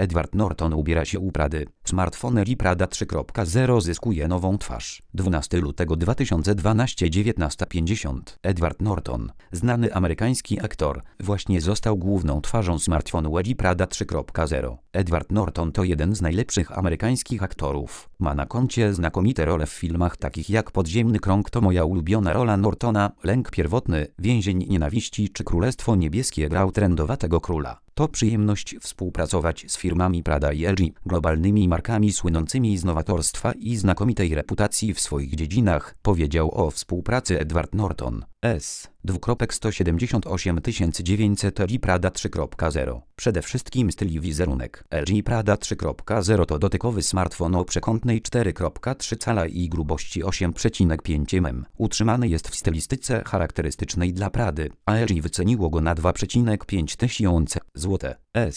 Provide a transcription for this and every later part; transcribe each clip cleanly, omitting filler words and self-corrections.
Edward Norton ubiera się u Prady. Smartfon LG Prada 3.0 zyskuje nową twarz. 12 lutego 2012 19:50. Edward Norton, znany amerykański aktor, właśnie został główną twarzą smartfonu LG Prada 3.0. Edward Norton to jeden z najlepszych amerykańskich aktorów. Ma na koncie znakomite role w filmach takich jak Podziemny Krąg to moja ulubiona rola Nortona, Lęk Pierwotny, Więzień Nienawiści czy Królestwo Niebieskie, grał trendowatego króla. To przyjemność współpracować z firmami Prada i LG, globalnymi markami słynącymi z nowatorstwa i znakomitej reputacji w swoich dziedzinach, powiedział o współpracy Edward Norton. S.178 LG Prada 3.0. Przede wszystkim styl i wizerunek. LG Prada 3.0 to dotykowy smartfon o przekątnej 4.3 cala i grubości 8,5 mm. Utrzymany jest w stylistyce charakterystycznej dla Prady, a LG wyceniło go na 2,5 tysiące zł.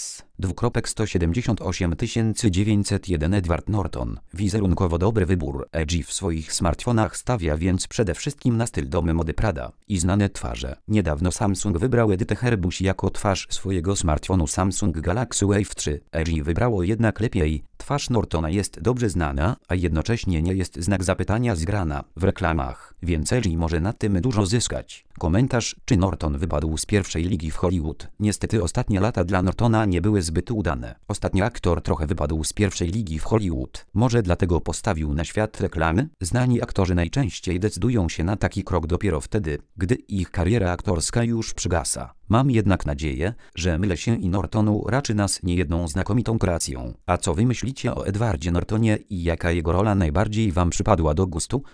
S.178 Edward Norton. Wizerunkowo dobry wybór. LG w swoich smartfonach stawia więc przede wszystkim na styl domy mody Prada i znane twarze. Niedawno Samsung wybrał Edytę Herbuś jako twarz swojego smartfonu Samsung Galaxy Wave 3. LG wybrało jednak lepiej. Twarz Nortona jest dobrze znana, a jednocześnie nie jest znak zapytania zgrana w reklamach, więc LG może na tym dużo zyskać. Komentarz: czy Norton wypadł z pierwszej ligi w Hollywood? Niestety ostatnie lata dla Nortona nie były zbyt udane. Ostatnio aktor trochę wypadł z pierwszej ligi w Hollywood. Może dlatego postawił na świat reklamy? Znani aktorzy najczęściej decydują się na taki krok dopiero wtedy, gdy ich kariera aktorska już przygasa. Mam jednak nadzieję, że mylę się i Nortonu raczy nas niejedną znakomitą kreacją. A co wy myślicie o Edwardzie Nortonie i jaka jego rola najbardziej wam przypadła do gustu?